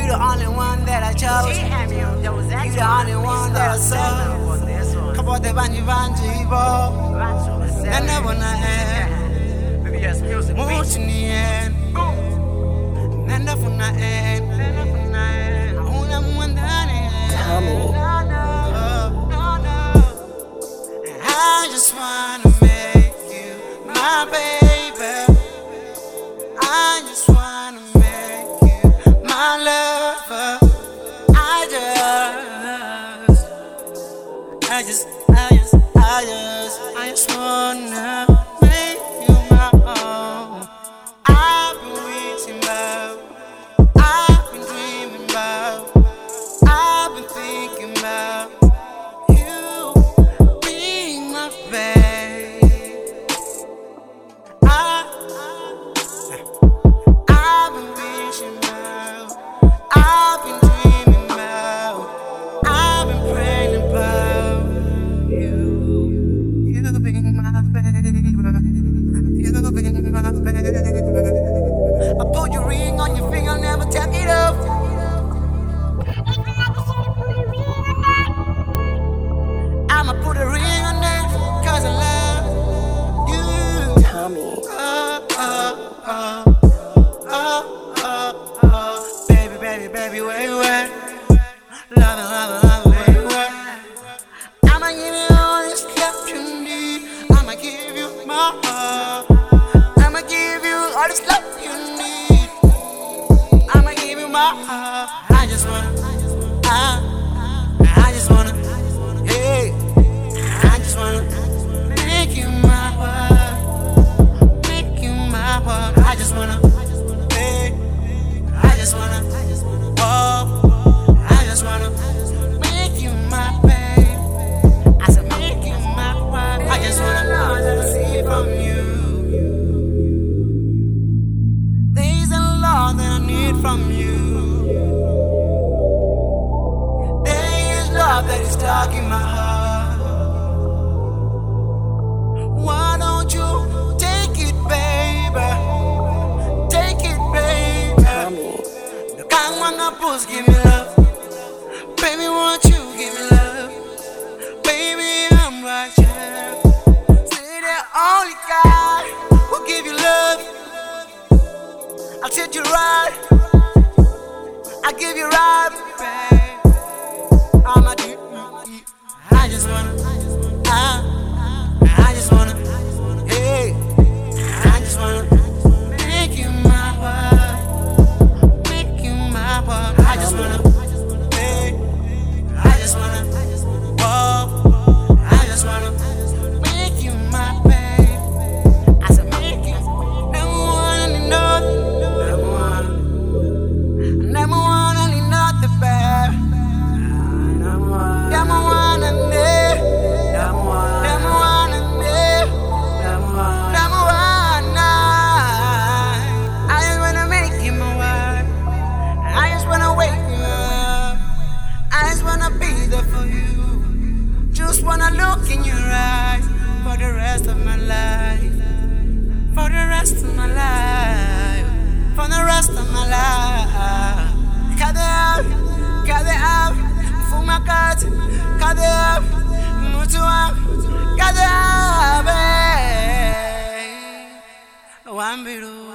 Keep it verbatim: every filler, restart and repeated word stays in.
You the only one that I chose. You the only one that I saw. Kapote banji banji bo. Nene bona eh. Much in the end. Nene funa eh. Una mwandane. I just wanna make you my baby. I just wanna make you my lover. I just, I just, I just, I just, I just wanna make you my own. I've been waiting about, I've been dreaming about, I've been thinking about you being my babe. I, I've been wishing about, I've been dreaming about, I've been praying about you. You being my baby, you being my baby. I put your ring on your finger, never take it off. I'ma put a ring on it, cause I love you. Tommy. Oh, oh, oh, oh, oh, oh. Baby, baby, baby, where you at? Love it, love it, love it, where you at? I'ma give you all this love you need. I'ma give you my heart. I'ma give you all this love you need. I'ma give you my heart. I just wanna, I, I just wanna, hey, I just wanna make you my wife, make you my wife. I just wanna, hey, I just wanna, oh, I just wanna make you my babe. I said make you my wife. I just wanna see from you. There's a lot that I need from you. There is love that is stuck in my heart. Why don't you take it, baby? Take it, baby. Tommy. The kind one that push, give me love. Baby, won't you give me love? Baby, I'm right here. Say the only guy who give you love. I'll treat you right. I'll give you right, babe. I'm a deep. I just wanna, I, I just wanna, hey, I just wanna make you my wife, make you my wife. I just wanna, hey, I just wanna, oh, I just wanna make you my babe. I said make you number one and nothing, number one, number one and nothing, babe. Number one, number one and there, number one, number one and there, number one, number one. I just wanna make you my wife. I just wanna wake you up. I just wanna be there for you. Just wanna look in your eyes for the rest of my life. For the rest of my life. For the rest of my life. Cadê a, cadê a, fuma cat, cadê a, muito a, cadê a, babe? One biru.